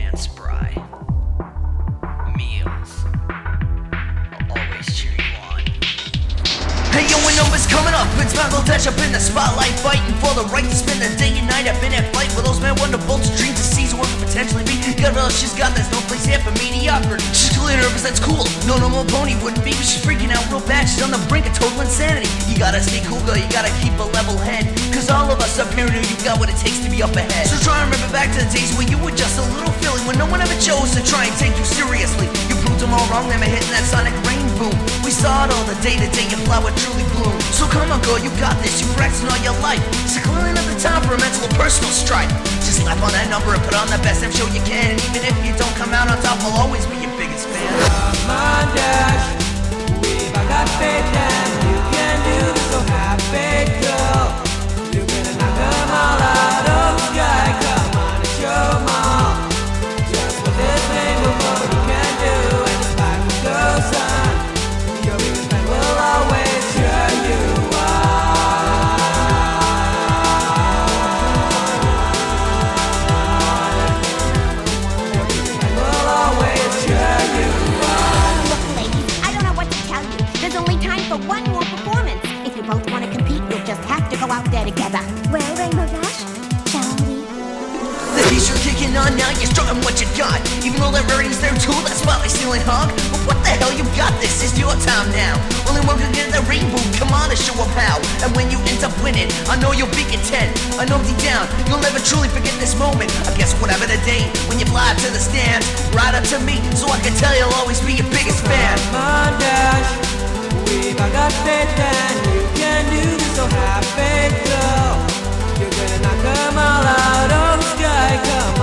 and spry. Meals. I'll always cheer you on. Hey yo, when numbers coming up, it's Michael Dash up in the spotlight, fighting for the right to spend the day and night. I've been at fight with those men wonderbolts, dreams to seize what could potentially be. Got all she's got, there's no place here for mediocrity. She's clearly nervous, that's cool. No normal pony wouldn't be, but she's freaking out real bad. She's on the brink of total insanity. You gotta stay cool, girl, you gotta keep a level head, cause all of us up here know you got what it takes to be up ahead. So try and remember back to the days when you were just a little filly, when no one ever chose to try and take you seriously. You proved them all wrong, them hitting that sonic rain boom. We saw it all the day to day, your flower truly bloomed. So come on girl, you got this, you've practiced all your life. So clearly not the time for a mental or personal strife. Just slap on that number and put on the best damn show you can. And even if you don't come out on top, I'll always be your biggest fan. Come on Dash, we've got faith and you can do this, so happy girl. You're gonna knock them all out of the sky. Come on and show them all just what this neighborhood can do. And despite what goes on, your biggest fan will always cheer you on. Your biggest fan will always cheer you on. Look, ladies, I don't know what to tell you. There's only time for one more performance. If you both want to compete, you'll just have to go out there together. Well, Rainbow Dash, shall we? The heat's you're kicking on now, you're strutting what you got. Even though that rating's there too, that spotlight stealing hog. But what the hell, you got this, it's your time now. Only one can get that rainbow, come on and show up how. And when you end up winning, I know you'll be content. I know deep down, you'll never truly forget this moment. I guess whatever the day, when you fly to the stands, right up to me, so I can tell you'll always be your biggest fan. Come on Dash, we've got faith and you can do this, so happy girl. You're gonna knock them all out of the sky. Come